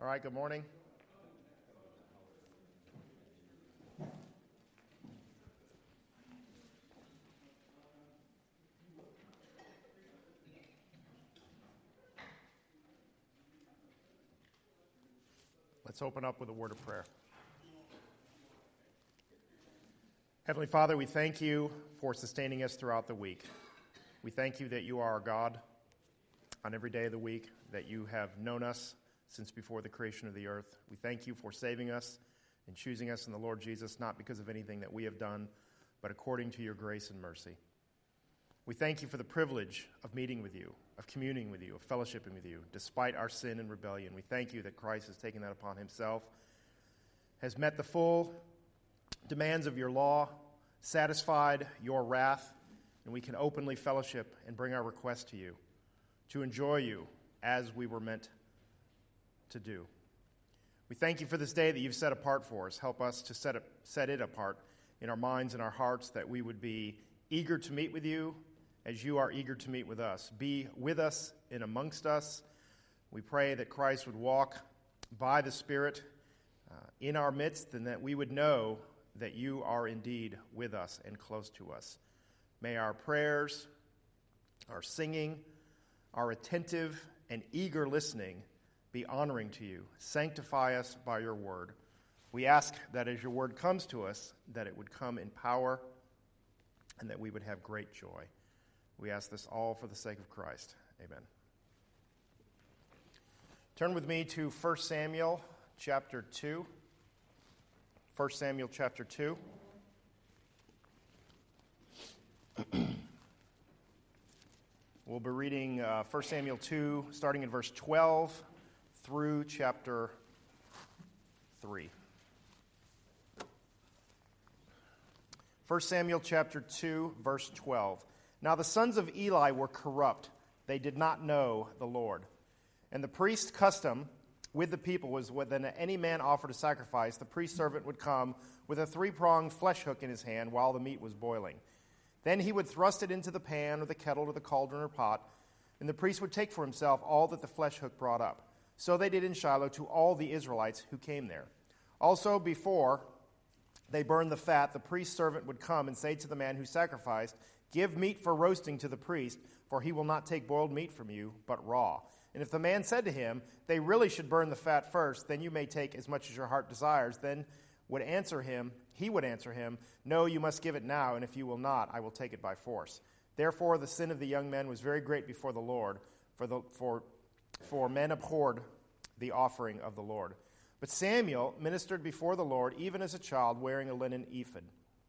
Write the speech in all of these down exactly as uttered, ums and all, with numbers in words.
All right, good morning. Let's open up with a word of prayer. Heavenly Father, we thank you for sustaining us throughout the week. We thank you that you are our God on every day of the week, that you have known us since before the creation of the earth. We thank you for saving us and choosing us in the Lord Jesus, not because of anything that we have done, but according to your grace and mercy. We thank you for the privilege of meeting with you, of communing with you, of fellowshipping with you, despite our sin and rebellion. We thank you that Christ has taken that upon himself, has met the full demands of your law, satisfied your wrath, and we can openly fellowship and bring our request to you, to enjoy you as we were meant to do. We thank you for this day that you've set apart for us. Help us to set it, set it apart in our minds and our hearts, that we would be eager to meet with you as you are eager to meet with us. Be with us and amongst us. We pray that Christ would walk by the Spirit uh, in our midst, and that we would know that you are indeed with us and close to us. May our prayers, our singing, our attentive and eager listening be honoring to you. Sanctify us by your word. We ask that as your word comes to us, that it would come in power and that we would have great joy. We ask this all for the sake of Christ. Amen. Turn with me to First Samuel chapter two. First Samuel chapter two. We'll be reading uh, First Samuel two, starting in verse twelve through chapter three. First Samuel chapter two, verse twelve. Now the sons of Eli were corrupt. They did not know the Lord. And the priest's custom with the people was when any man offered a sacrifice, the priest servant would come with a three-pronged flesh hook in his hand while the meat was boiling. Then he would thrust it into the pan or the kettle or the cauldron or pot, and the priest would take for himself all that the flesh hook brought up. So they did in Shiloh to all the Israelites who came there. Also, before they burned the fat, the priest's servant would come and say to the man who sacrificed, "Give meat for roasting to the priest, for he will not take boiled meat from you, but raw." And if the man said to him, "They really should burn the fat first, then you may take as much as your heart desires," then would answer him, he would answer him, "No, you must give it now, and if you will not, I will take it by force." Therefore the sin of the young men was very great before the Lord, for the for for men abhorred the offering of the Lord. But Samuel ministered before the Lord, even as a child, wearing a linen ephod.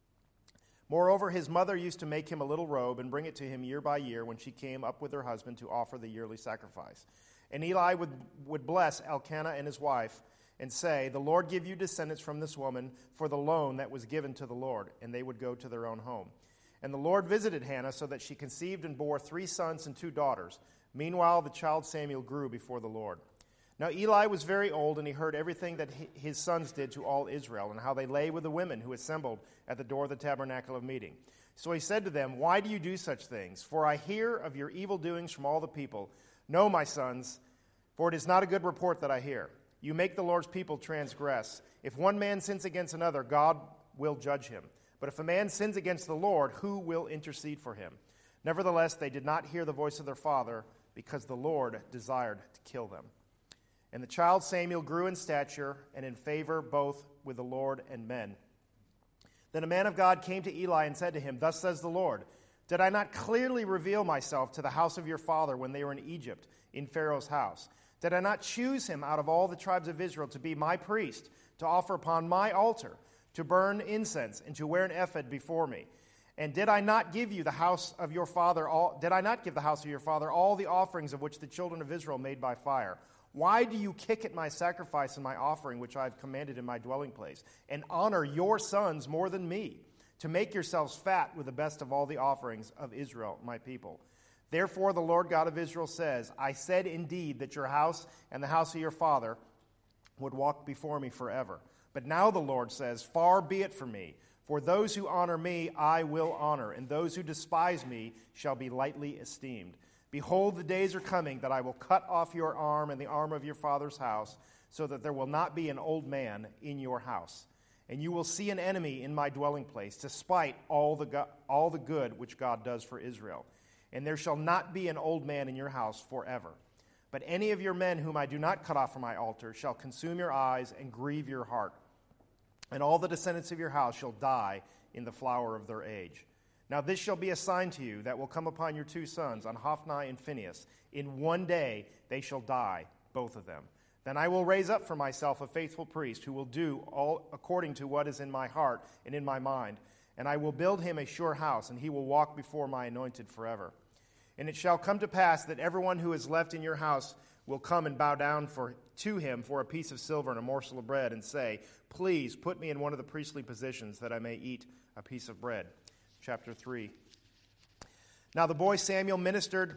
Moreover, his mother used to make him a little robe and bring it to him year by year when she came up with her husband to offer the yearly sacrifice. And Eli would, would bless Elkanah and his wife and say, "The Lord give you descendants from this woman for the loan that was given to the Lord," and they would go to their own home. And the Lord visited Hannah so that she conceived and bore three sons and two daughters. Meanwhile, the child Samuel grew before the Lord. Now Eli was very old, and he heard everything that his sons did to all Israel, and how they lay with the women who assembled at the door of the tabernacle of meeting. So he said to them, "Why do you do such things? For I hear of your evil doings from all the people. No, my sons, for it is not a good report that I hear. You make the Lord's people transgress. If one man sins against another, God will judge him. But if a man sins against the Lord, who will intercede for him?" Nevertheless, they did not hear the voice of their father, because the Lord desired to kill them. And the child Samuel grew in stature and in favor both with the Lord and men. Then a man of God came to Eli and said to him, "Thus says the Lord, did I not clearly reveal myself to the house of your father when they were in Egypt, in Pharaoh's house? Did I not choose him out of all the tribes of Israel to be my priest, to offer upon my altar, to burn incense, and to wear an ephod before me? And did I not give you the house of your father all did I not give the house of your father all the offerings of which the children of Israel made by fire? Why do you kick at my sacrifice and my offering, which I have commanded in my dwelling place, and honor your sons more than me, to make yourselves fat with the best of all the offerings of Israel, my people? Therefore the Lord God of Israel says, I said indeed that your house and the house of your father would walk before me forever. But now the Lord says, far be it from me, for those who honor me I will honor, and those who despise me shall be lightly esteemed. Behold, the days are coming that I will cut off your arm and the arm of your father's house, so that there will not be an old man in your house. And you will see an enemy in my dwelling place, despite all the, go- all the good which God does for Israel. And there shall not be an old man in your house forever. But any of your men whom I do not cut off from my altar shall consume your eyes and grieve your heart. And all the descendants of your house shall die in the flower of their age. Now this shall be a sign to you that will come upon your two sons, on Hophni and Phinehas. In one day they shall die, both of them. Then I will raise up for myself a faithful priest who will do all according to what is in my heart and in my mind. And I will build him a sure house, and he will walk before my anointed forever. And it shall come to pass that everyone who is left in your house will come and bow down for, to him for a piece of silver and a morsel of bread, and say, Please put me in one of the priestly positions, that I may eat a piece of bread. Chapter three. Now the boy Samuel ministered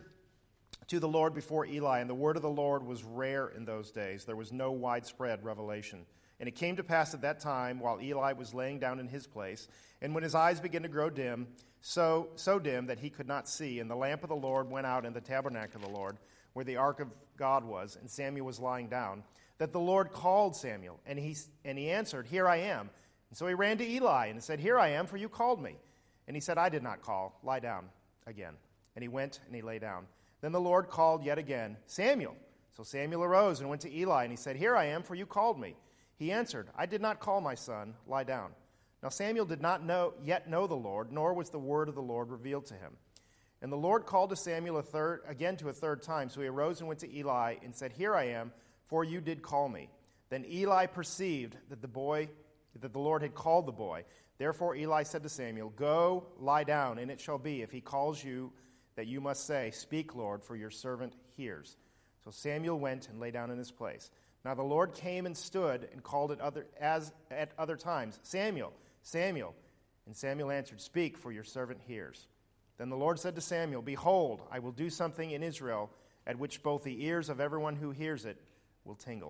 to the Lord before Eli, and the word of the Lord was rare in those days. There was no widespread revelation. And it came to pass at that time, while Eli was laying down in his place, and when his eyes began to grow dim, so, so dim that he could not see, and the lamp of the Lord went out in the tabernacle of the Lord, where the ark of God was, and Samuel was lying down, that the Lord called Samuel, and he, and he answered, Here I am. And so he ran to Eli and said, Here I am, for you called me. And he said, I did not call. Lie down again. And he went and he lay down. Then the Lord called yet again, Samuel. So Samuel arose and went to Eli, and he said, Here I am, for you called me. He answered, I did not call, my son. Lie down. Now Samuel did not know yet know the Lord, nor was the word of the Lord revealed to him. And the Lord called to Samuel a third, again to a third time. So he arose and went to Eli and said, Here I am, for you did call me. Then Eli perceived that the boy, that the Lord had called the boy. Therefore Eli said to Samuel, Go, lie down, and it shall be, if he calls you, that you must say, Speak, Lord, for your servant hears. So Samuel went and lay down in his place. Now the Lord came and stood and called at other, as at other times, Samuel, Samuel. And Samuel answered, Speak, for your servant hears. Then the Lord said to Samuel, Behold, I will do something in Israel, at which both the ears of everyone who hears it will tingle.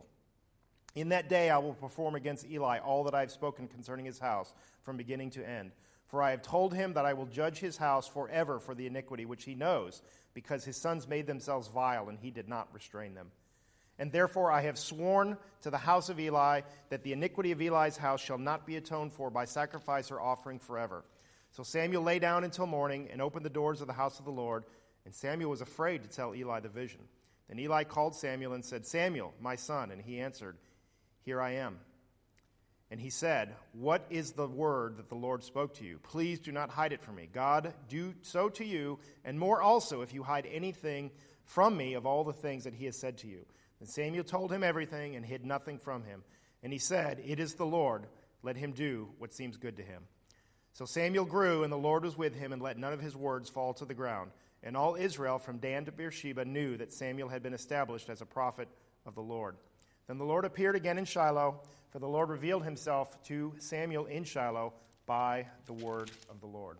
In that day I will perform against Eli all that I have spoken concerning his house, from beginning to end. For I have told him that I will judge his house forever for the iniquity which he knows, because his sons made themselves vile, and he did not restrain them. And therefore I have sworn to the house of Eli that the iniquity of Eli's house shall not be atoned for by sacrifice or offering forever. So Samuel lay down until morning and opened the doors of the house of the Lord, and Samuel was afraid to tell Eli the vision. Then Eli called Samuel and said, Samuel, my son, and he answered, Here I am. And he said, What is the word that the Lord spoke to you? Please do not hide it from me. God do so to you, and more also, if you hide anything from me of all the things that he has said to you. Then Samuel told him everything and hid nothing from him. And he said, It is the Lord. Let him do what seems good to him. So Samuel grew, and the Lord was with him, and let none of his words fall to the ground. And all Israel from Dan to Beersheba knew that Samuel had been established as a prophet of the Lord. Then the Lord appeared again in Shiloh, for the Lord revealed himself to Samuel in Shiloh by the word of the Lord.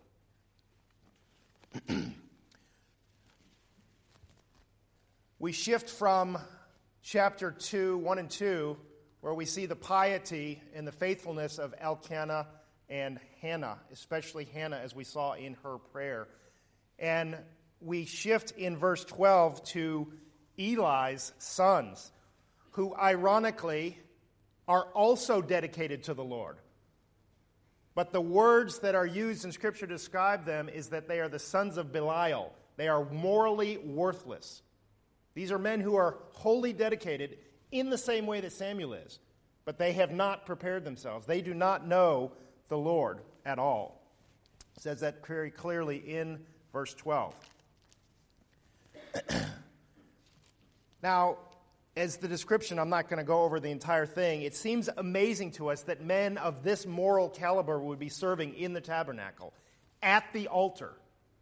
We shift from chapter two, one and two, where we see the piety and the faithfulness of Elkanah and Hannah, especially Hannah, as we saw in her prayer. And we shift in verse twelve to Eli's sons, who ironically are also dedicated to the Lord. But the words that are used in Scripture to describe them is that they are the sons of Belial. They are morally worthless. These are men who are wholly dedicated in the same way that Samuel is, but they have not prepared themselves. They do not know the Lord at all. It says that very clearly in verse twelve. Now, as the description, I'm not going to go over the entire thing. It seems amazing to us that men of this moral caliber would be serving in the tabernacle, at the altar.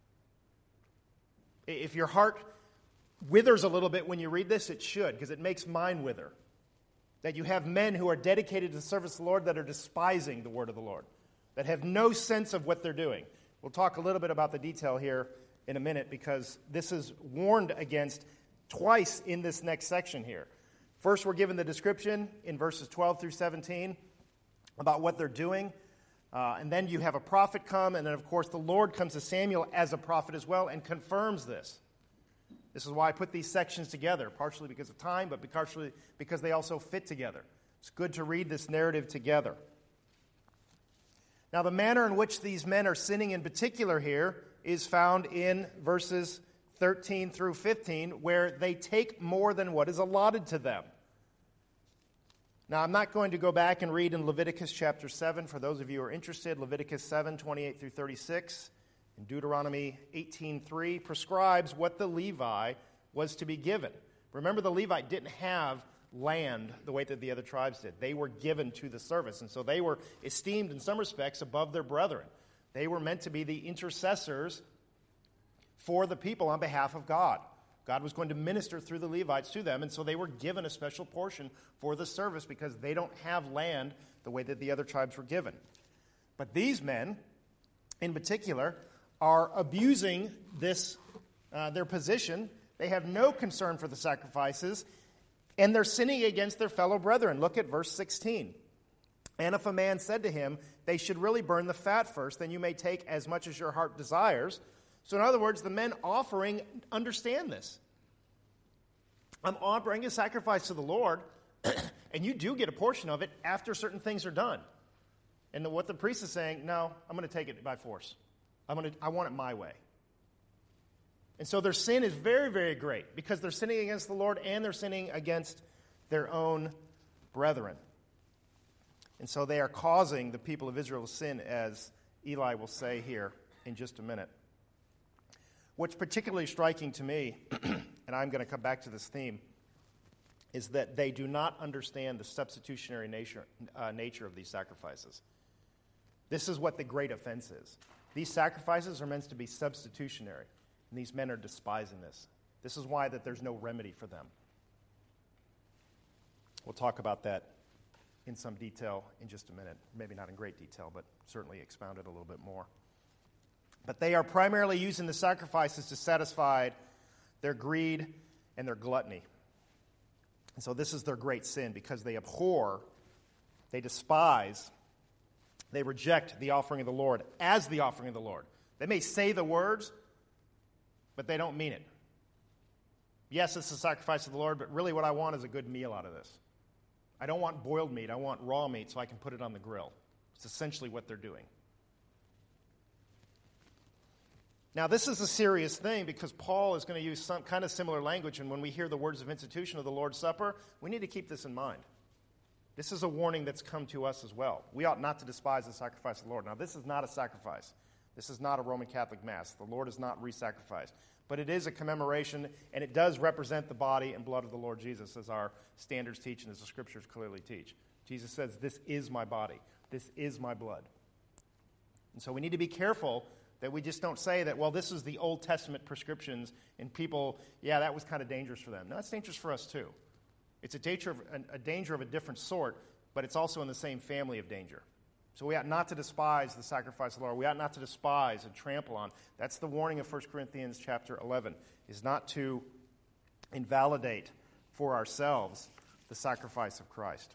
If your heart withers a little bit when you read this, it should, because it makes mine wither. That you have men who are dedicated to the service of the Lord that are despising the word of the Lord, that have no sense of what they're doing. We'll talk a little bit about the detail here in a minute, because this is warned against twice in this next section here. First, we're given the description in verses twelve through seventeen about what they're doing. Uh, and then you have a prophet come, and then, of course, the Lord comes to Samuel as a prophet as well and confirms this. This is why I put these sections together, partially because of time, but partially because they also fit together. It's good to read this narrative together. Now, the manner in which these men are sinning in particular here is found in verses thirteen through fifteen, where they take more than what is allotted to them. Now, I'm not going to go back and read in Leviticus chapter seven. For those of you who are interested, Leviticus seven, twenty-eight through thirty-six, and Deuteronomy eighteen three prescribes what the Levi was to be given. Remember, the Levite didn't have land the way that the other tribes did. They were given to the service, and so they were esteemed in some respects above their brethren. They were meant to be the intercessors for the people on behalf of God. God was going to minister through the Levites to them, and so they were given a special portion for the service because they don't have land the way that the other tribes were given. But these men, in particular, are abusing this uh, their position. They have no concern for the sacrifices, and they're sinning against their fellow brethren. Look at verse sixteen. And if a man said to him, they should really burn the fat first, then you may take as much as your heart desires. So in other words, the men offering understand this. I'm offering a sacrifice to the Lord, and you do get a portion of it after certain things are done. And what the priest is saying, no, I'm going to take it by force. I'm going to, I want it my way. And so their sin is very, very great because they're sinning against the Lord and they're sinning against their own brethren. And so they are causing the people of Israel to sin, as Eli will say here in just a minute. What's particularly striking to me, and I'm going to come back to this theme, is that they do not understand the substitutionary nature, uh, nature of these sacrifices. This is what the great offense is. These sacrifices are meant to be substitutionary, and these men are despising this. This is why that there's no remedy for them. We'll talk about that in some detail in just a minute. Maybe not in great detail, but certainly expound it a little bit more. But they are primarily using the sacrifices to satisfy their greed and their gluttony. And so this is their great sin because they abhor, they despise, they reject the offering of the Lord as the offering of the Lord. They may say the words, but they don't mean it. Yes, it's the sacrifice of the Lord, but really what I want is a good meal out of this. I don't want boiled meat. I want raw meat so I can put it on the grill. It's essentially what they're doing. Now, this is a serious thing because Paul is going to use some kind of similar language, and when we hear the words of institution of the Lord's Supper, we need to keep this in mind. This is a warning that's come to us as well. We ought not to despise the sacrifice of the Lord. Now, this is not a sacrifice. This is not a Roman Catholic Mass. The Lord is not re-sacrificed. But it is a commemoration, and it does represent the body and blood of the Lord Jesus, as our standards teach and as the Scriptures clearly teach. Jesus says, this is my body. This is my blood. And so we need to be careful that we just don't say that, well, this is the Old Testament prescriptions, and people, yeah, that was kind of dangerous for them. No, it's dangerous for us too. It's a danger of a, a danger of a different sort, but it's also in the same family of danger. So we ought not to despise the sacrifice of the Lord. We ought not to despise and trample on. That's the warning of First Corinthians chapter eleven, is not to invalidate for ourselves the sacrifice of Christ.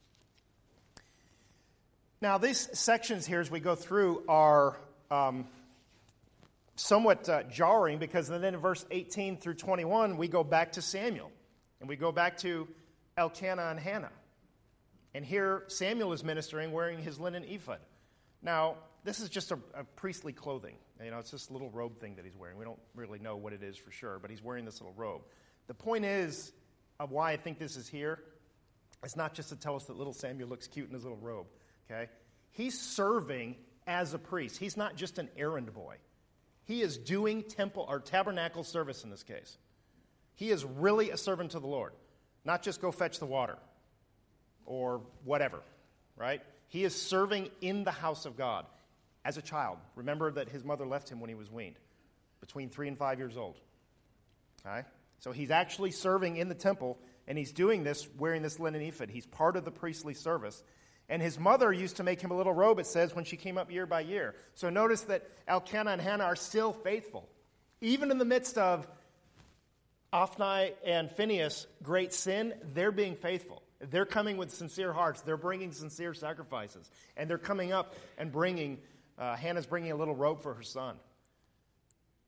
Now, these sections here, as we go through, are um, somewhat uh, jarring because then in verse eighteen through twenty-one, we go back to Samuel. And we go back to Elkanah and Hannah. And here Samuel is ministering wearing his linen ephod. Now, this is just a, a priestly clothing. You know, it's this little robe thing that he's wearing. We don't really know what it is for sure, but he's wearing this little robe. The point is, of why I think this is here, it's not just to tell us that little Samuel looks cute in his little robe, okay? He's serving as a priest. He's not just an errand boy. He is doing temple or tabernacle service in this case. He is really a servant to the Lord, not just go fetch the water or whatever, right? He is serving in the house of God as a child. Remember that his mother left him when he was weaned, between three and five years old. Okay? So he's actually serving in the temple, and he's doing this wearing this linen ephod. He's part of the priestly service. And his mother used to make him a little robe, it says, when she came up year by year. So notice that Elkanah and Hannah are still faithful. Even in the midst of Ophni and Phinehas' great sin, they're being faithful. They're coming with sincere hearts. They're bringing sincere sacrifices. And they're coming up and bringing, uh, Hannah's bringing a little robe for her son.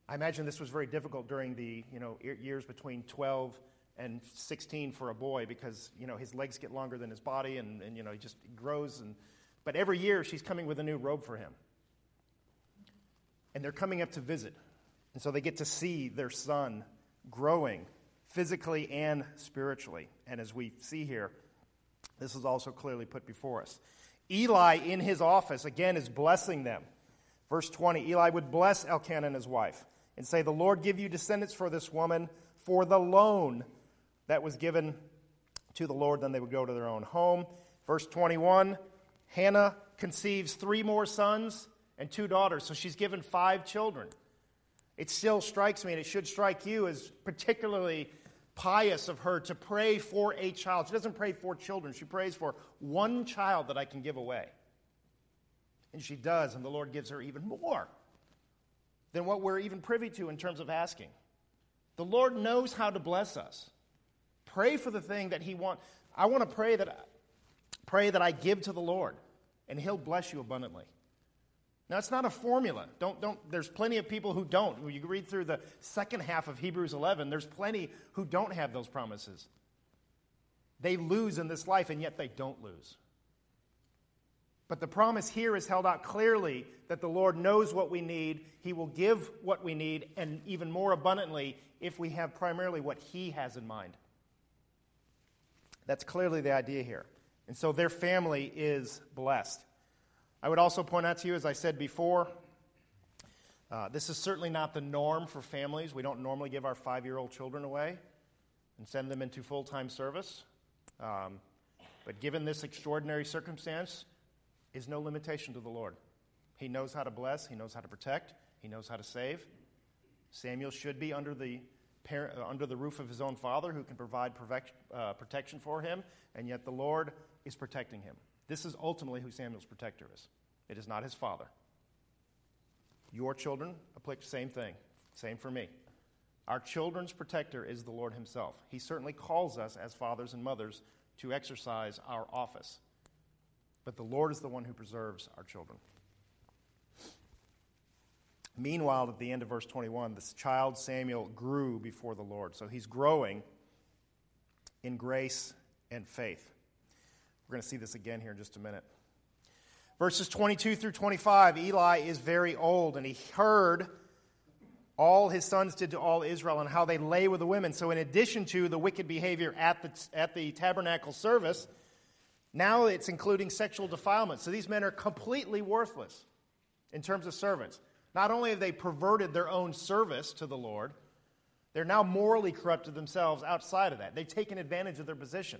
I imagine this was very difficult during the, you know, years between twelve and sixteen for a boy because, you know, his legs get longer than his body and, and you know, he just grows. And but every year she's coming with a new robe for him. And they're coming up to visit. And so they get to see their son growing physically and spiritually. And as we see here, this is also clearly put before us. Eli in his office, again, is blessing them. Verse twenty, Eli would bless Elkanah and his wife and say, the Lord give you descendants for this woman for the loan that was given to the Lord. Then they would go to their own home. Verse twenty-one, Hannah conceives three more sons and two daughters. So she's given five children. It still strikes me, and it should strike you, as particularly pious of her to pray for a child. She doesn't pray for children. She prays for one child that I can give away. And she does, and the Lord gives her even more than what we're even privy to in terms of asking. The Lord knows how to bless us. Pray for the thing that he wants. I want to pray that, pray that I give to the Lord, and he'll bless you abundantly. Now, it's not a formula. Don't, don't, there's plenty of people who don't. When you read through the second half of Hebrews eleven, there's plenty who don't have those promises. They lose in this life, and yet they don't lose. But the promise here is held out clearly that the Lord knows what we need. He will give what we need, and even more abundantly if we have primarily what he has in mind. That's clearly the idea here. And so their family is blessed. I would also point out to you, as I said before, uh, this is certainly not the norm for families. We don't normally give our five-year-old children away and send them into full-time service. Um, but given this extraordinary circumstance, is no limitation to the Lord. He knows how to bless. He knows how to protect. He knows how to save. Samuel should be under the parent, uh, under the roof of his own father, who can provide perfect, uh, protection for him, and yet the Lord is protecting him. This is ultimately who Samuel's protector is. It is not his father. Your children, apply the same thing. Same for me. Our children's protector is the Lord himself. He certainly calls us as fathers and mothers to exercise our office. But the Lord is the one who preserves our children. Meanwhile, at the end of verse twenty-one, this child Samuel grew before the Lord. So he's growing in grace and faith. We're going to see this again here in just a minute. Verses twenty-two through twenty-five, Eli is very old, and he heard all his sons did to all Israel and how they lay with the women. So in addition to the wicked behavior at the, at the tabernacle service, now it's including sexual defilement. So these men are completely worthless in terms of servants. Not only have they perverted their own service to the Lord, they're now morally corrupted themselves outside of that. They've taken advantage of their position.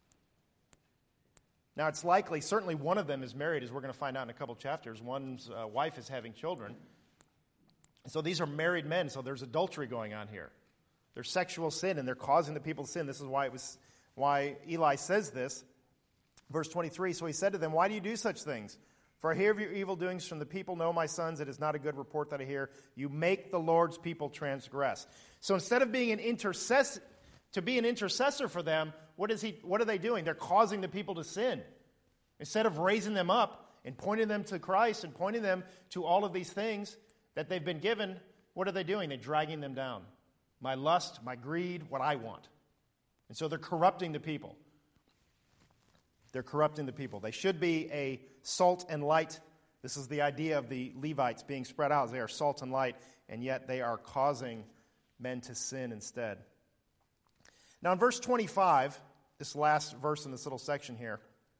Now, it's likely, certainly one of them is married, as we're going to find out in a couple chapters. One's uh, wife is having children. So these are married men, so there's adultery going on here. There's sexual sin, and they're causing the people to sin. This is why it was why Eli says this. Verse twenty-three, so he said to them, why do you do such things? For I hear of your evil doings from the people. No, my sons, it is not a good report that I hear. You make the Lord's people transgress. So instead of being an intercessor, to be an intercessor for them, what is he? What are they doing? They're causing the people to sin. Instead of raising them up and pointing them to Christ and pointing them to all of these things that they've been given, what are they doing? They're dragging them down. My lust, my greed, what I want. And so they're corrupting the people. They're corrupting the people. They should be a salt and light. This is the idea of the Levites being spread out. They are salt and light, and yet they are causing men to sin instead. Now in verse twenty-five, this last verse in this little section here,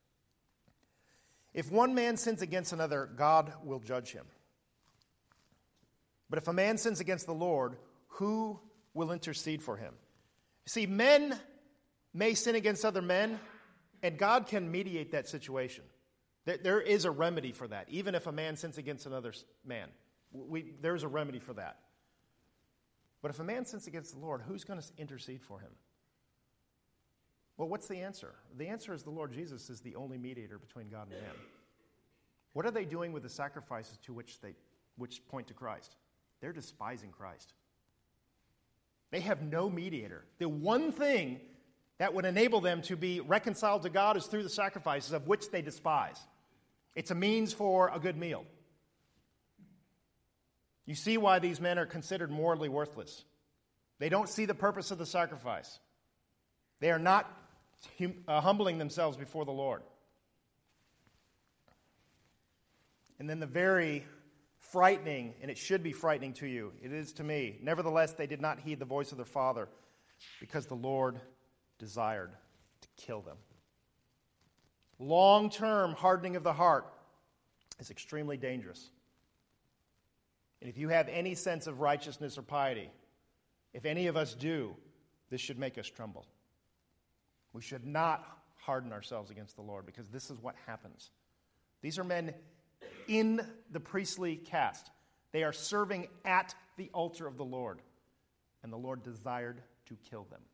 if one man sins against another, God will judge him. But if a man sins against the Lord, who will intercede for him? See, men may sin against other men, and God can mediate that situation. There, there is a remedy for that, even if a man sins against another man. We, there's a remedy for that. But if a man sins against the Lord, who's going to intercede for him? Well, what's the answer? The answer is the Lord Jesus is the only mediator between God and man. What are they doing with the sacrifices to which they which point to Christ? They're despising Christ. They have no mediator. The one thing that would enable them to be reconciled to God is through the sacrifices, of which they despise. It's a means for a good meal. You see why these men are considered morally worthless. They don't see the purpose of the sacrifice. They are not hum- uh, humbling themselves before the Lord. And then the very frightening, and it should be frightening to you, it is to me, nevertheless they did not heed the voice of their father, because the Lord desired to kill them. Long-term hardening of the heart is extremely dangerous. And if you have any sense of righteousness or piety, if any of us do, this should make us tremble. We should not harden ourselves against the Lord, because this is what happens. These are men in the priestly caste. They are serving at the altar of the Lord, and the Lord desired to kill them.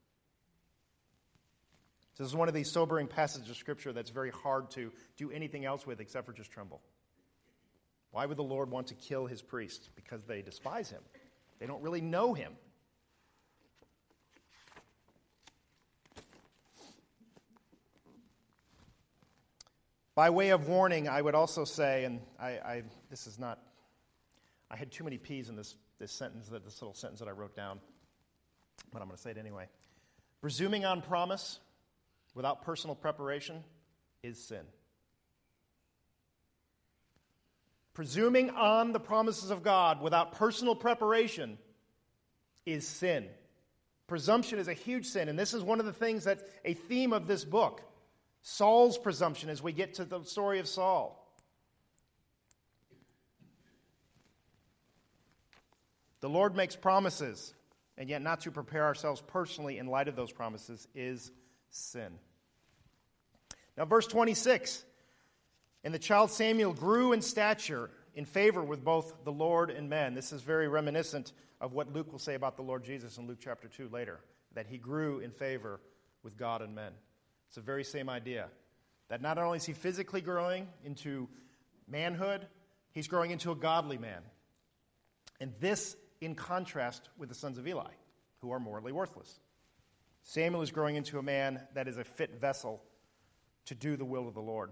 This is one of these sobering passages of Scripture that's very hard to do anything else with except for just tremble. Why would the Lord want to kill his priests? Because they despise him. They don't really know him. By way of warning, I would also say, and I, I this is not, I had too many P's in this, this sentence, that this little sentence that I wrote down, but I'm going to say it anyway. Presuming on promise without personal preparation is sin. Presuming on the promises of God without personal preparation is sin. Presumption is a huge sin, and this is one of the things that's a theme of this book. Saul's presumption as we get to the story of Saul. The Lord makes promises, and yet not to prepare ourselves personally in light of those promises is sin. Now, verse twenty-six. And the child Samuel grew in stature, in favor with both the Lord and men. This is very reminiscent of what Luke will say about the Lord Jesus in Luke chapter two later, that he grew in favor with God and men. It's the very same idea, that not only is he physically growing into manhood, he's growing into a godly man. And this in contrast with the sons of Eli, who are morally worthless. Samuel is growing into a man that is a fit vessel to do the will of the Lord.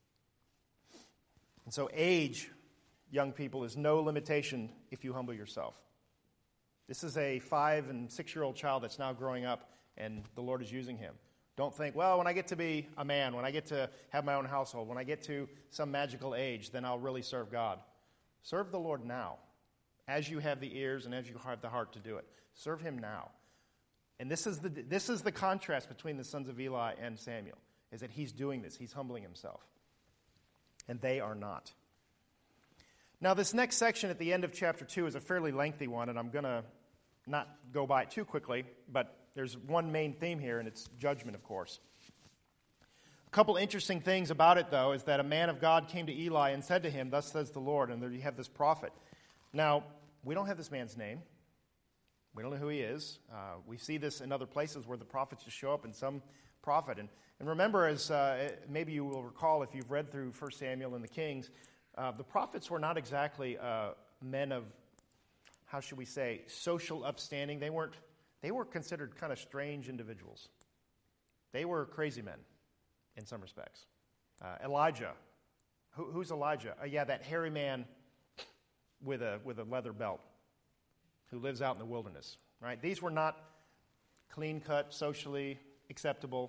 And so age, young people, is no limitation if you humble yourself. This is a five- and six-year-old child that's now growing up, and the Lord is using him. Don't think, well, when I get to be a man, when I get to have my own household, when I get to some magical age, then I'll really serve God. Serve the Lord now, as you have the ears and as you have the heart to do it. Serve him now. And this is the this is the contrast between the sons of Eli and Samuel, is that he's doing this. He's humbling himself. And they are not. Now, this next section at the end of chapter two is a fairly lengthy one, and I'm going to not go by it too quickly, but there's one main theme here, and it's judgment, of course. A couple interesting things about it, though, is that a man of God came to Eli and said to him, "Thus says the Lord," and there you have this prophet. Now, we don't have this man's name. We don't know who he is. Uh, we see this in other places where the prophets just show up in some prophet. And, and remember, as uh, maybe you will recall if you've read through First Samuel and the Kings, uh, the prophets were not exactly uh, men of, how should we say, social upstanding. They weren't. They were considered kind of strange individuals. They were crazy men in some respects. Uh, Elijah. Who, who's Elijah? Uh, yeah, that hairy man with a with a leather belt who lives out in the wilderness. Right? These were not clean-cut, socially acceptable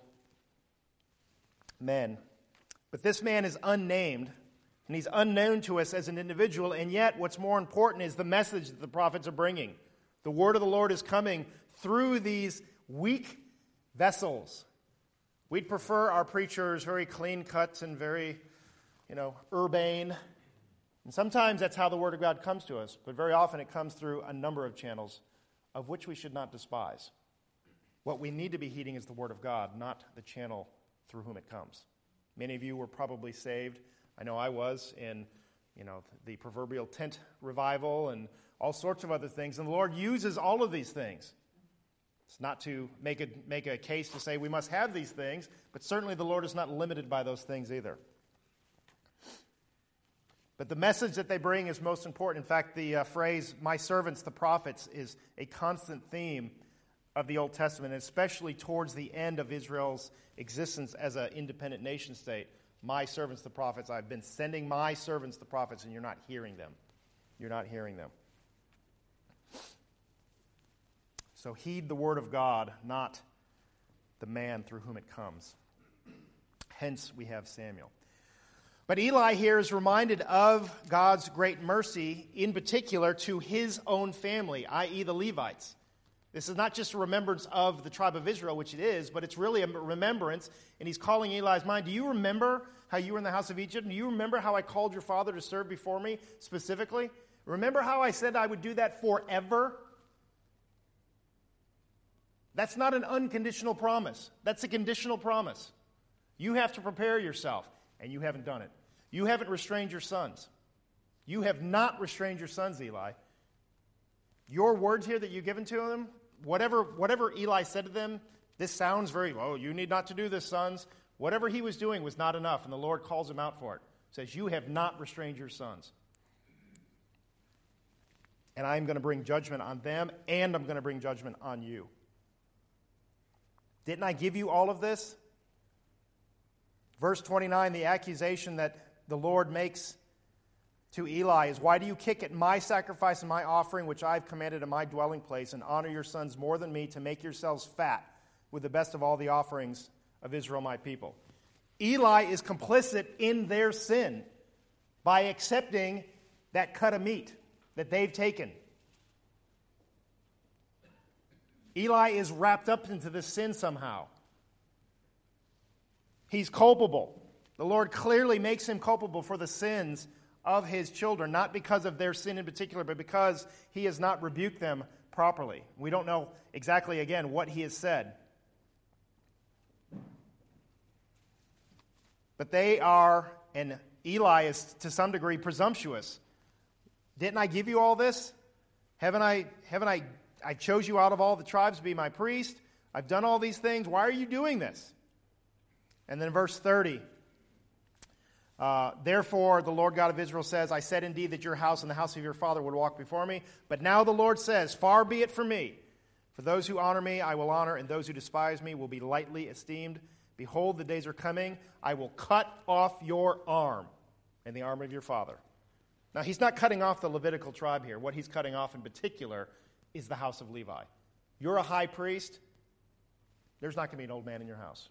men. But this man is unnamed, and he's unknown to us as an individual, and yet what's more important is the message that the prophets are bringing. The word of the Lord is coming through these weak vessels. We'd prefer our preachers very clean-cut and very, you know, urbane. And sometimes that's how the word of God comes to us, but very often it comes through a number of channels, of which we should not despise. What we need to be heeding is the word of God, not the channel through whom it comes. Many of you were probably saved. I know I was in, you know, the proverbial tent revival and all sorts of other things. And the Lord uses all of these things. It's not to make a, make a case to say we must have these things, but certainly the Lord is not limited by those things either. But the message that they bring is most important. In fact, the uh, phrase, "my servants, the prophets," is a constant theme of the Old Testament, especially towards the end of Israel's existence as an independent nation state. My servants, the prophets. I've been sending my servants, the prophets, and you're not hearing them. You're not hearing them. So heed the word of God, not the man through whom it comes. Hence we have Samuel. But Eli here is reminded of God's great mercy, in particular to his own family, that is the Levites. This is not just a remembrance of the tribe of Israel, which it is, but it's really a remembrance, and he's calling Eli's mind. Do you remember how you were in the house of Egypt? Do you remember how I called your father to serve before me specifically? Remember how I said I would do that forever? That's not an unconditional promise. That's a conditional promise. You have to prepare yourself, and you haven't done it. You haven't restrained your sons. You have not restrained your sons, Eli. Your words here that you've given to them, whatever, whatever Eli said to them, this sounds very, oh, you need not to do this, sons. Whatever he was doing was not enough, and the Lord calls him out for it. Says, you have not restrained your sons. And I'm going to bring judgment on them, and I'm going to bring judgment on you. Didn't I give you all of this? Verse twenty-nine, the accusation that the Lord makes to Eli is, why do you kick at my sacrifice and my offering, which I've commanded in my dwelling place, and honor your sons more than me, to make yourselves fat with the best of all the offerings of Israel, my people? Eli is complicit in their sin by accepting that cut of meat that they've taken. Eli is wrapped up into this sin somehow. He's culpable. The Lord clearly makes him culpable for the sins of his children, not because of their sin in particular, but because he has not rebuked them properly. We don't know exactly, again, what he has said. But they are, and Eli is to some degree presumptuous. Didn't I give you all this? Haven't I, haven't I, I chose you out of all the tribes to be my priest? I've done all these things. Why are you doing this? And then verse thirty, uh, therefore the Lord God of Israel says, I said indeed that your house and the house of your father would walk before me. But now the Lord says, far be it from me. For those who honor me, I will honor, and those who despise me will be lightly esteemed. Behold, the days are coming. I will cut off your arm and the arm of your father. Now, he's not cutting off the Levitical tribe here. What he's cutting off in particular is the house of Levi. You're a high priest. There's not going to be an old man in your house.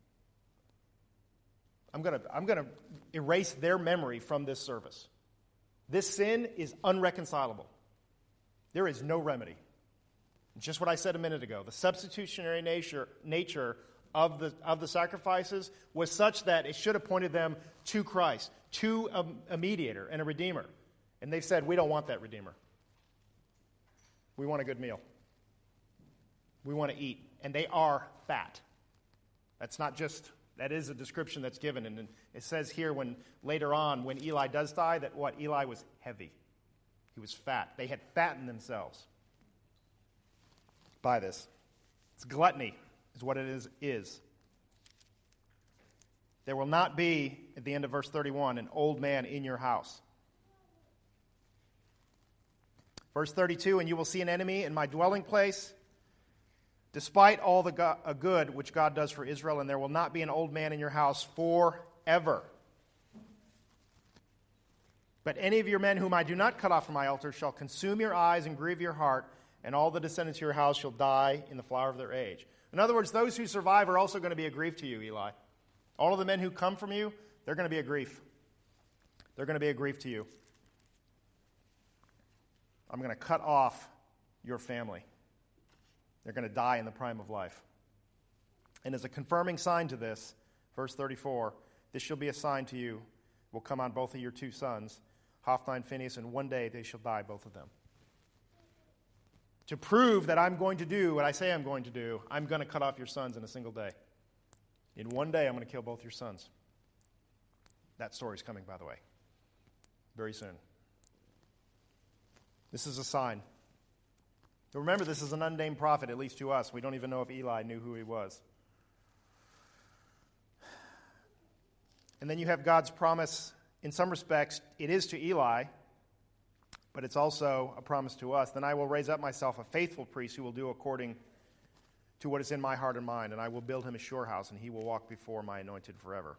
I'm going to I'm going to erase their memory from this service. This sin is unreconcilable. There is no remedy. Just what I said a minute ago. The substitutionary nature nature of the of the sacrifices was such that it should have pointed them to Christ, to a, a mediator and a redeemer. And they've said, we don't want that redeemer. We want a good meal. We want to eat. And they are fat. That's not just, that is a description that's given. And it says here when later on, when Eli does die, that what? Eli was heavy. He was fat. They had fattened themselves by this. It's gluttony is what it is. is. There will not be, at the end of verse thirty-one, an old man in your house. Verse thirty-two, and you will see an enemy in my dwelling place, despite all the go- uh, good which God does for Israel, and there will not be an old man in your house forever. But any of your men whom I do not cut off from my altar shall consume your eyes and grieve your heart, and all the descendants of your house shall die in the flower of their age. In other words, those who survive are also going to be a grief to you, Eli. All of the men who come from you, they're going to be a grief. They're going to be a grief to you. I'm going to cut off your family. They're going to die in the prime of life. And as a confirming sign to this, verse thirty-four, this shall be a sign to you, will come on both of your two sons, Hophni and Phinehas, and one day they shall die, both of them. To prove that I'm going to do what I say I'm going to do, I'm going to cut off your sons in a single day. In one day, I'm going to kill both your sons. That story's coming, by the way, very soon. This is a sign. Remember, this is an unnamed prophet, at least to us. We don't even know if Eli knew who he was. And then you have God's promise. In some respects, it is to Eli, but it's also a promise to us. Then I will raise up myself a faithful priest who will do according to what is in my heart and mind, and I will build him a sure house, and he will walk before my anointed forever.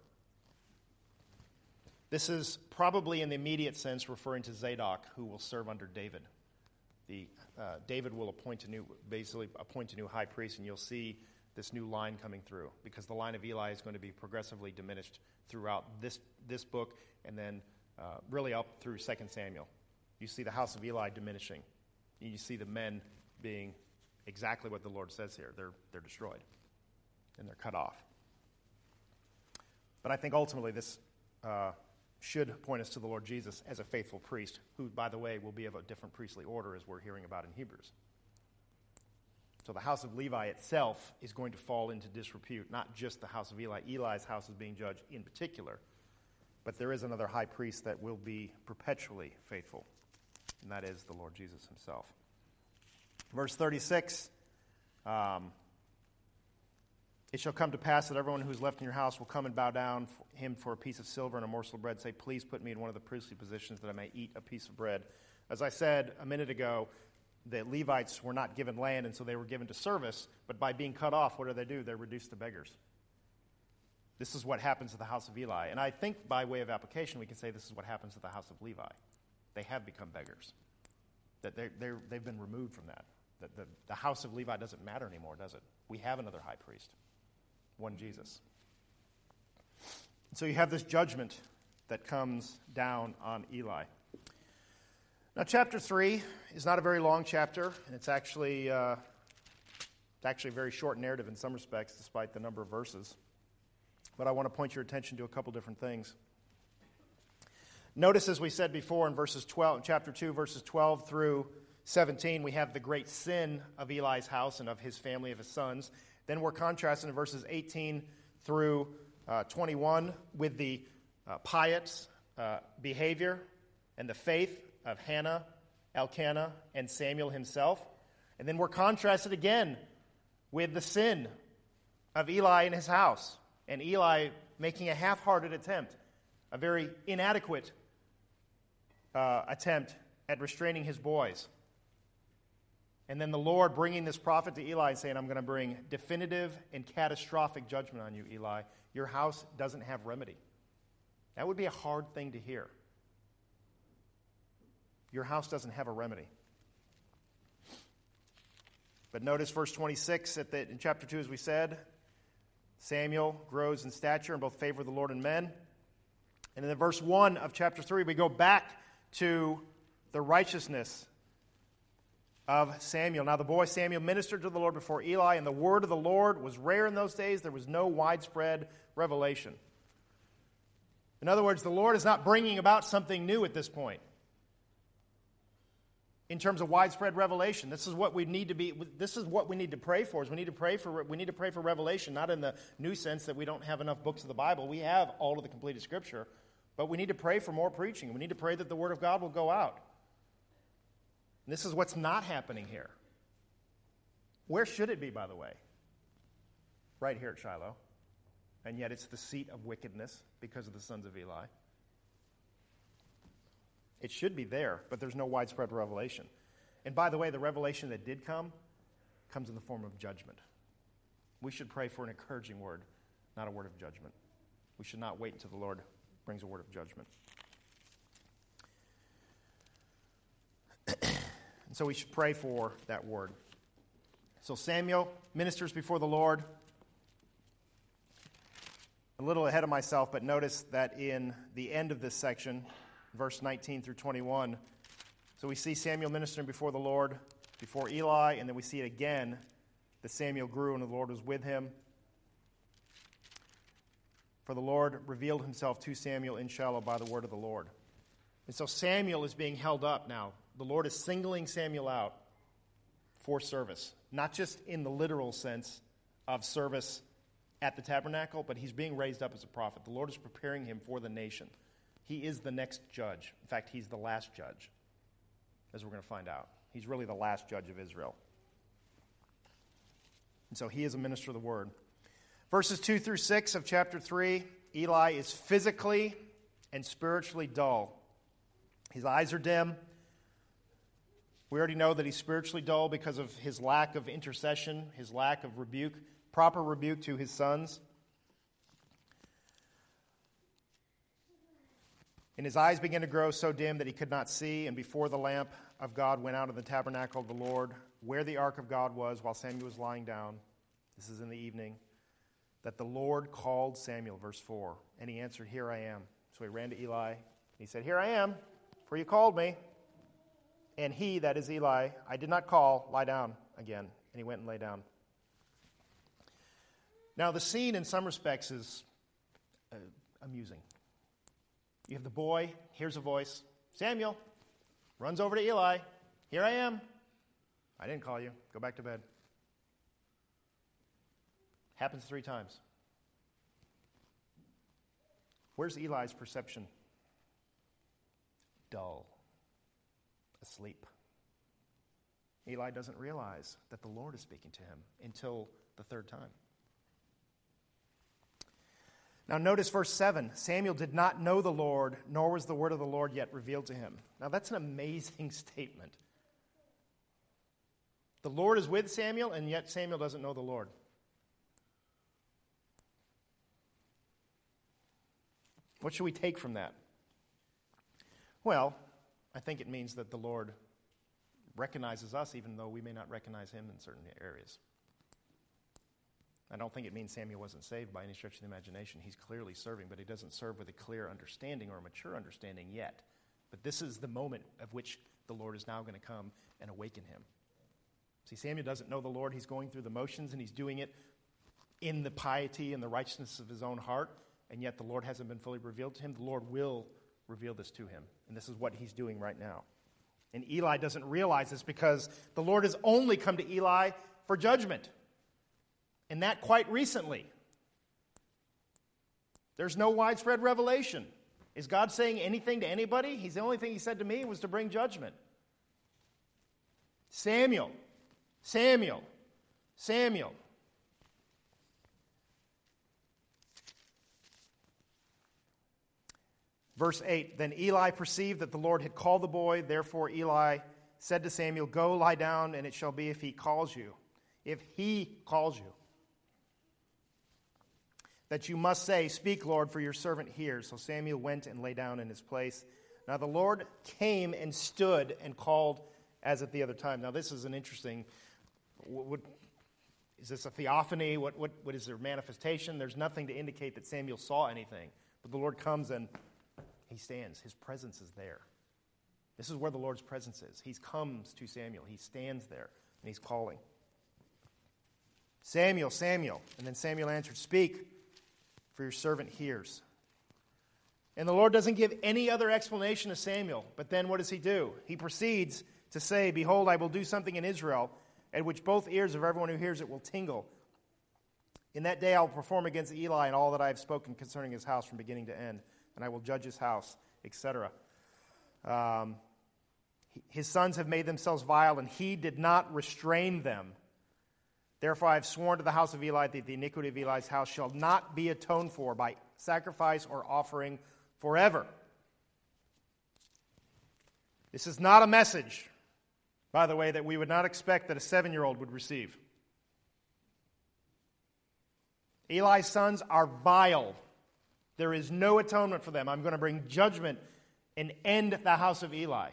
This is probably in the immediate sense referring to Zadok, who will serve under David. the uh, David will appoint a new, basically appoint a new high priest, and you'll see this new line coming through, because the line of Eli is going to be progressively diminished throughout this this book, and then uh, really up through Second Samuel. You see the house of Eli diminishing. You see the men being exactly what the Lord says here. They're they're destroyed, and they're cut off. But I think ultimately this uh, should point us to the Lord Jesus as a faithful priest, who, by the way, will be of a different priestly order, as we're hearing about in Hebrews. So the house of Levi itself is going to fall into disrepute, not just the house of Eli. Eli's house is being judged in particular, but there is another high priest that will be perpetually faithful, and that is the Lord Jesus himself. Verse thirty-six, um, it shall come to pass that everyone who is left in your house will come and bow down for him for a piece of silver and a morsel of bread. Say, please put me in one of the priestly positions that I may eat a piece of bread. As I said a minute ago, the Levites were not given land, and so they were given to service. But by being cut off, what do they do? They're reduced to beggars. This is what happens to the house of Eli. And I think by way of application, we can say this is what happens to the house of Levi. They have become beggars. That they're, they're, they've been removed from that. That the, the house of Levi doesn't matter anymore, does it? We have another high priest, one Jesus. So you have this judgment that comes down on Eli. Now, chapter three is not a very long chapter, and it's actually uh, it's actually a very short narrative in some respects, despite the number of verses. But I want to point your attention to a couple different things. Notice, as we said before, in verses twelve, chapter two, verses twelve through seventeen, we have the great sin of Eli's house and of his family, of his sons. Then we're contrasting in verses eighteen through uh, twenty-one with the uh, pious uh, behavior and the faith of Hannah, Elkanah, and Samuel himself. And then we're contrasted again with the sin of Eli and his house, and Eli making a half-hearted attempt, a very inadequate uh, attempt at restraining his boys. And then the Lord bringing this prophet to Eli and saying, I'm going to bring definitive and catastrophic judgment on you, Eli. Your house doesn't have remedy. That would be a hard thing to hear. Your house doesn't have a remedy. But notice verse twenty-six at the, in chapter two, as we said, Samuel grows in stature in both favor of the Lord and men. And in the verse one of chapter three, we go back to the righteousness of Samuel. Now the boy Samuel ministered to the Lord before Eli, and the word of the Lord was rare in those days. There was no widespread revelation. In other words, the Lord is not bringing about something new at this point. In terms of widespread revelation, this is what we need to be. This is what we need to pray for. Is we need to pray for. We need to pray for revelation, not in the new sense that we don't have enough books of the Bible. We have all of the completed Scripture, but we need to pray for more preaching. We need to pray that the Word of God will go out. And this is what's not happening here. Where should it be, by the way? Right here at Shiloh, and yet it's the seat of wickedness because of the sons of Eli. It should be there, but there's no widespread revelation. And by the way, the revelation that did come comes in the form of judgment. We should pray for an encouraging word, not a word of judgment. We should not wait until the Lord brings a word of judgment. And so we should pray for that word. So Samuel ministers before the Lord. A little ahead of myself, but notice that in the end of this section, verse nineteen through twenty-one. So we see Samuel ministering before the Lord, before Eli, and then we see it again that Samuel grew and the Lord was with him. For the Lord revealed himself to Samuel in Shiloh by the word of the Lord. And so Samuel is being held up now. The Lord is singling Samuel out for service, not just in the literal sense of service at the tabernacle, but he's being raised up as a prophet. The Lord is preparing him for the nation. He is the next judge. In fact, he's the last judge, as we're going to find out. He's really the last judge of Israel. And so he is a minister of the word. Verses two through six of chapter three, Eli is physically and spiritually dull. His eyes are dim. We already know that he's spiritually dull because of his lack of intercession, his lack of rebuke, proper rebuke to his sons. And his eyes began to grow so dim that he could not see, and before the lamp of God went out of the tabernacle of the Lord, where the ark of God was, while Samuel was lying down, this is in the evening, that the Lord called Samuel, verse four, and he answered, here I am. So he ran to Eli. He said, here I am, for you called me. And he, that is Eli, I did not call, lie down again. And he went and lay down. Now the scene in some respects is uh, amusing. You have the boy, hears a voice, Samuel, runs over to Eli, here I am. I didn't call you, go back to bed. Happens three times. Where's Eli's perception? Dull. Asleep. Eli doesn't realize that the Lord is speaking to him until the third time. Now notice verse seven. Samuel did not know the Lord, nor was the word of the Lord yet revealed to him. Now that's an amazing statement. The Lord is with Samuel, and yet Samuel doesn't know the Lord. What should we take from that? Well, I think it means that the Lord recognizes us even though we may not recognize him in certain areas. I don't think it means Samuel wasn't saved by any stretch of the imagination. He's clearly serving, but he doesn't serve with a clear understanding or a mature understanding yet. But this is the moment of which the Lord is now going to come and awaken him. See, Samuel doesn't know the Lord. He's going through the motions, and he's doing it in the piety and the righteousness of his own heart, and yet the Lord hasn't been fully revealed to him. The Lord will reveal this to him, and this is what he's doing right now. And Eli doesn't realize this because the Lord has only come to Eli for judgment, and that quite recently. There's no widespread revelation. Is God saying anything to anybody? He's the only thing he said to me was to bring judgment. Samuel, Samuel, Samuel. Verse eight, then Eli perceived that the Lord had called the boy. Therefore Eli said to Samuel, go lie down, and it shall be if he calls you. If he calls you. That you must say, speak, Lord, for your servant hears. So Samuel went and lay down in his place. Now the Lord came and stood and called as at the other time. Now this is an interesting, what, what, is this a theophany? What, what, what is their manifestation? There's nothing to indicate that Samuel saw anything. But the Lord comes and he stands. His presence is there. This is where the Lord's presence is. He comes to Samuel. He stands there and he's calling. Samuel, Samuel. And then Samuel answered, speak, for your servant hears. And the Lord doesn't give any other explanation to Samuel. But then what does he do? He proceeds to say, behold, I will do something in Israel, at which both ears of everyone who hears it will tingle. In that day I will perform against Eli and all that I have spoken concerning his house from beginning to end, and I will judge his house, et cetera. Um, his sons have made themselves vile, and he did not restrain them. Therefore I have sworn to the house of Eli that the iniquity of Eli's house shall not be atoned for by sacrifice or offering forever. This is not a message, by the way, that we would not expect that a seven-year-old would receive. Eli's sons are vile. There is no atonement for them. I'm going to bring judgment and end the house of Eli.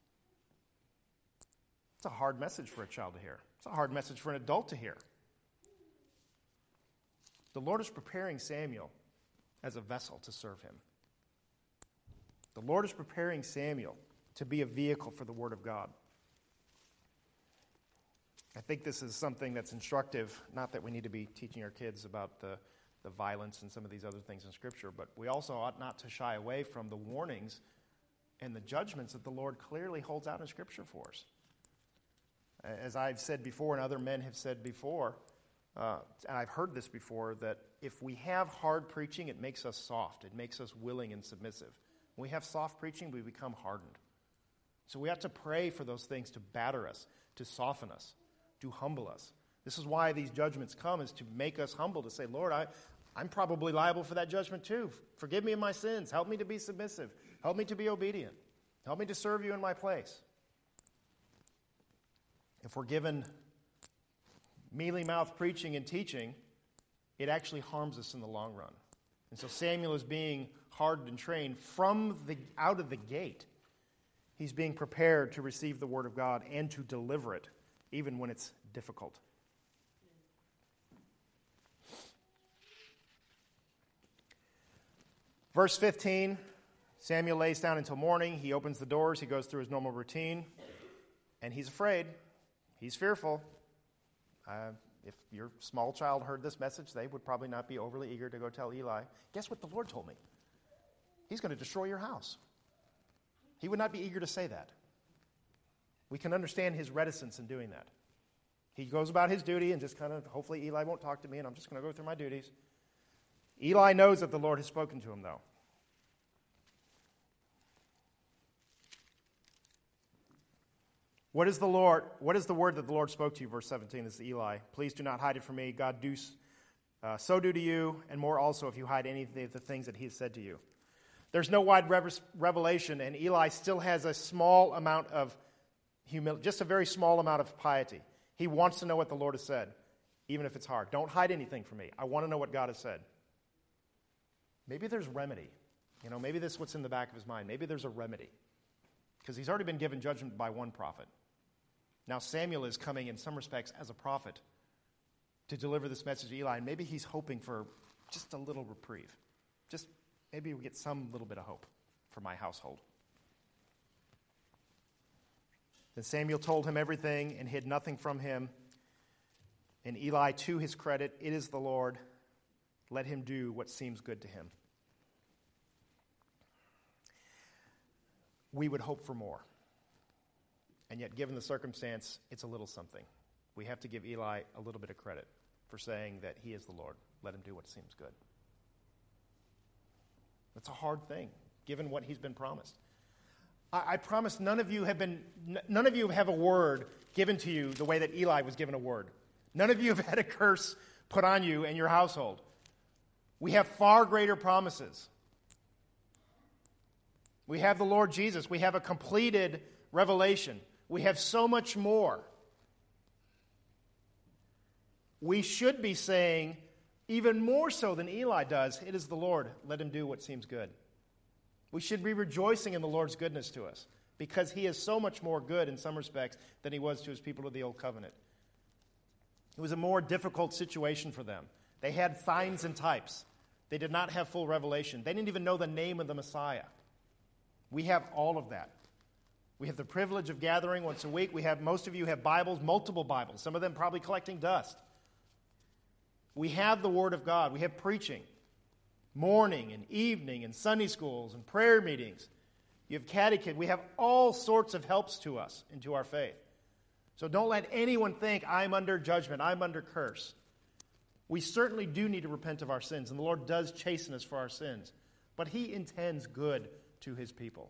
It's a hard message for a child to hear. It's a hard message for an adult to hear. The Lord is preparing Samuel as a vessel to serve him. The Lord is preparing Samuel to be a vehicle for the Word of God. I think this is something that's instructive, not that we need to be teaching our kids about the, the violence and some of these other things in Scripture, but we also ought not to shy away from the warnings and the judgments that the Lord clearly holds out in Scripture for us. As I've said before and other men have said before, uh, and I've heard this before, that if we have hard preaching, it makes us soft. It makes us willing and submissive. When we have soft preaching, we become hardened. So we have to pray for those things to batter us, to soften us, to humble us. This is why these judgments come, is to make us humble, to say, Lord, I, I'm probably liable for that judgment too. Forgive me of my sins. Help me to be submissive. Help me to be obedient. Help me to serve you in my place. If we're given mealy-mouthed preaching and teaching, it actually harms us in the long run. And so Samuel is being hardened and trained from the out of the gate. He's being prepared to receive the word of God and to deliver it, even when it's difficult. Verse fifteen, Samuel lays down until morning. He opens the doors. He goes through his normal routine. And he's afraid. He's fearful. Uh, if your small child heard this message, they would probably not be overly eager to go tell Eli, guess what the Lord told me? He's going to destroy your house. He would not be eager to say that. We can understand his reticence in doing that. He goes about his duty and just kind of, hopefully Eli won't talk to me and I'm just going to go through my duties. Eli knows that the Lord has spoken to him, though. What is the Lord? What is the word that the Lord spoke to you? Verse seventeen, this is Eli. Please do not hide it from me. God do uh, so do to you, and more also if you hide any of the things that he has said to you. There's no wide revelation, and Eli still has a small amount of humility, just a very small amount of piety. He wants to know what the Lord has said, even if it's hard. Don't hide anything from me. I want to know what God has said. Maybe there's remedy. You know, maybe this is what's in the back of his mind. Maybe there's a remedy. Because he's already been given judgment by one prophet. Now Samuel is coming in some respects as a prophet to deliver this message to Eli. And maybe he's hoping for just a little reprieve. Just maybe we get some little bit of hope for my household. Then Samuel told him everything and hid nothing from him. And Eli, to his credit, it is the Lord. Let him do what seems good to him. We would hope for more. And yet, given the circumstance, it's a little something. We have to give Eli a little bit of credit for saying that he is the Lord. Let him do what seems good. That's a hard thing, given what he's been promised. I, I promise none of you have been, n- none of you have a word given to you the way that Eli was given a word. None of you have had a curse put on you and your household. We have far greater promises. We have the Lord Jesus. We have a completed revelation. We have so much more. We should be saying, even more so than Eli does, it is the Lord. Let him do what seems good. We should be rejoicing in the Lord's goodness to us because he is so much more good in some respects than he was to his people of the Old Covenant. It was a more difficult situation for them. They had signs and types. They did not have full revelation. They didn't even know the name of the Messiah. We have all of that. We have the privilege of gathering once a week. We have, most of you have Bibles, multiple Bibles, some of them probably collecting dust. We have the Word of God. We have preaching, morning and evening and Sunday schools and prayer meetings. You have catechism. We have all sorts of helps to us and to our faith. So don't let anyone think I'm under judgment, I'm under curse. We certainly do need to repent of our sins, and the Lord does chasten us for our sins. But he intends good to his people.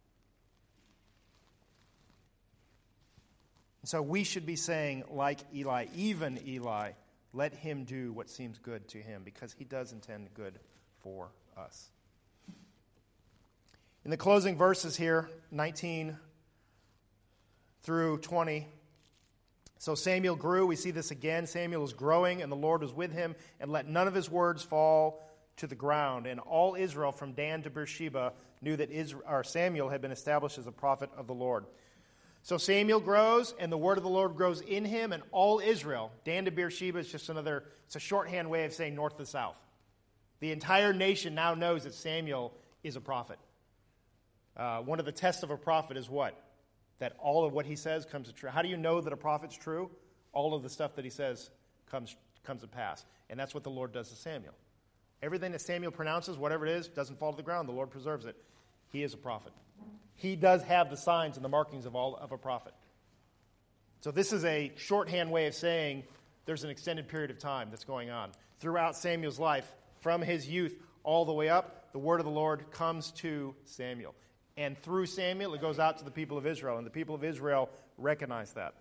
So we should be saying, like Eli, even Eli, let him do what seems good to him, because he does intend good for us. In the closing verses here, nineteen through twenty, so Samuel grew. We see this again. Samuel was growing, and the Lord was with him, and let none of his words fall to the ground. And all Israel, from Dan to Beersheba, knew that Israel, or Samuel had been established as a prophet of the Lord. So Samuel grows, and the word of the Lord grows in him, and all Israel, Dan to Beersheba is just another, it's a shorthand way of saying north to south. The entire nation now knows that Samuel is a prophet. Uh, one of the tests of a prophet is what? That all of what he says comes to true. How do you know that a prophet's true? All of the stuff that he says comes, comes to pass. And that's what the Lord does to Samuel. Everything that Samuel pronounces, whatever it is, doesn't fall to the ground. The Lord preserves it. He is a prophet. He does have the signs and the markings of all of a prophet. So this is a shorthand way of saying there's an extended period of time that's going on. Throughout Samuel's life, from his youth all the way up, the word of the Lord comes to Samuel. And through Samuel, it goes out to the people of Israel, and the people of Israel recognize that.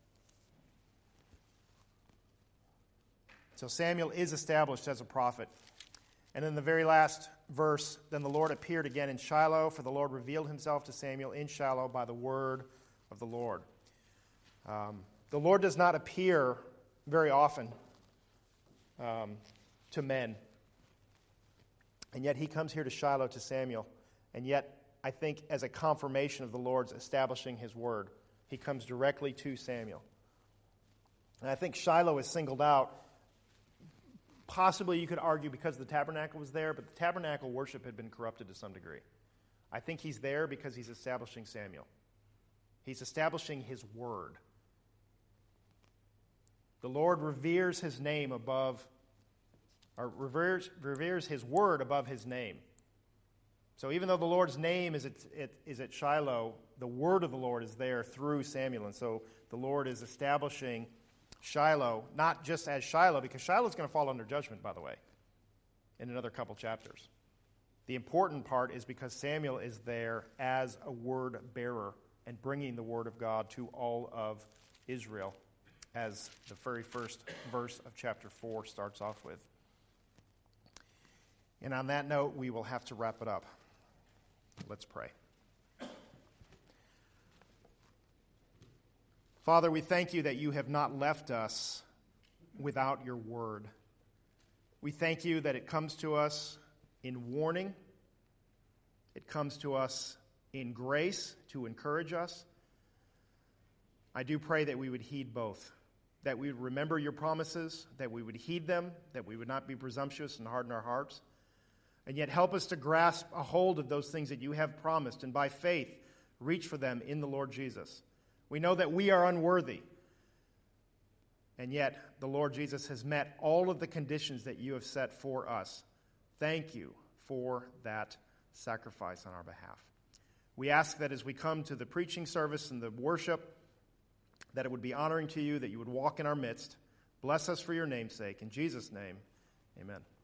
So Samuel is established as a prophet. And in the very last verse, then the Lord appeared again in Shiloh, for the Lord revealed himself to Samuel in Shiloh by the word of the Lord. Um, the Lord does not appear very often um, to men. And yet he comes here to Shiloh to Samuel. And yet, I think as a confirmation of the Lord's establishing his word, he comes directly to Samuel. And I think Shiloh is singled out. Possibly you could argue because the tabernacle was there, but the tabernacle worship had been corrupted to some degree. I think he's there because he's establishing Samuel. He's establishing his word. The Lord reveres his name above, or reveres, reveres his word above his name. So even though the Lord's name is at, it, is at Shiloh, the word of the Lord is there through Samuel. And so the Lord is establishing Shiloh, not just as Shiloh, because Shiloh is going to fall under judgment, by the way, in another couple chapters. The important part is because Samuel is there as a word bearer and bringing the word of God to all of Israel, as the very first verse of chapter four starts off with. And on that note, we will have to wrap it up. Let's pray. Father, we thank you that you have not left us without your word. We thank you that it comes to us in warning. It comes to us in grace to encourage us. I do pray that we would heed both, that we would remember your promises, that we would heed them, that we would not be presumptuous and harden our hearts, and yet help us to grasp a hold of those things that you have promised, and by faith reach for them in the Lord Jesus. We know that we are unworthy, and yet the Lord Jesus has met all of the conditions that you have set for us. Thank you for that sacrifice on our behalf. We ask that as we come to the preaching service and the worship, that it would be honoring to you, that you would walk in our midst. Bless us for your name's sake. In Jesus' name, amen.